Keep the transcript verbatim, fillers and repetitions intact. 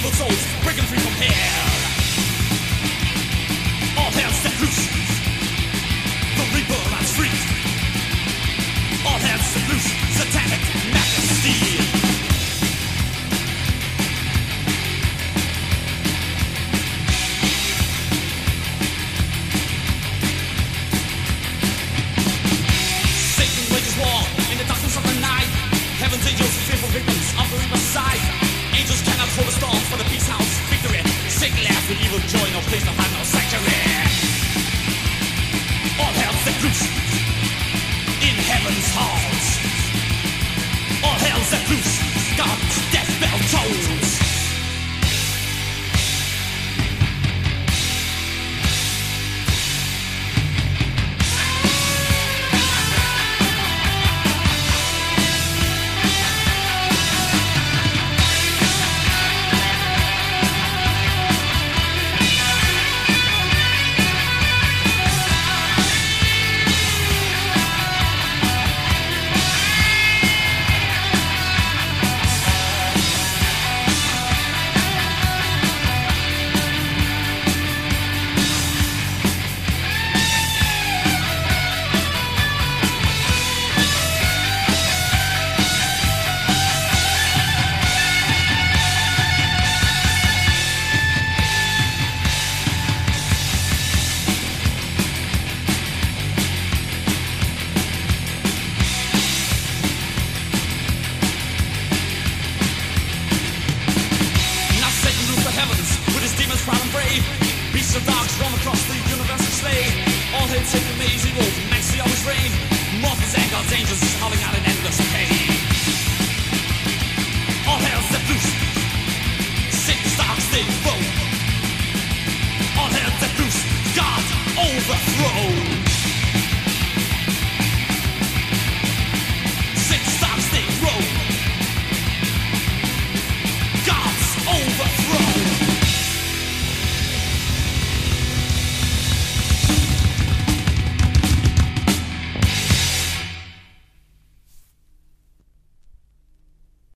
evil souls breaking free from hell. All hell set loose. The reaper runs free. All hell set loose. Satanic majesty. Heaven's angels, fearful victims of the reaper's side. Angels cannot hold a storm for the peace house victory. Satan laughs with evil joy, no place to find no sanctuary. All hell set loose in heaven's halls. All hell set loose, God's death bell tolls. Beasts of dogs roam across the universe and slay. All hell take the mazy road, Maxie always reign. Morphers and God's angels,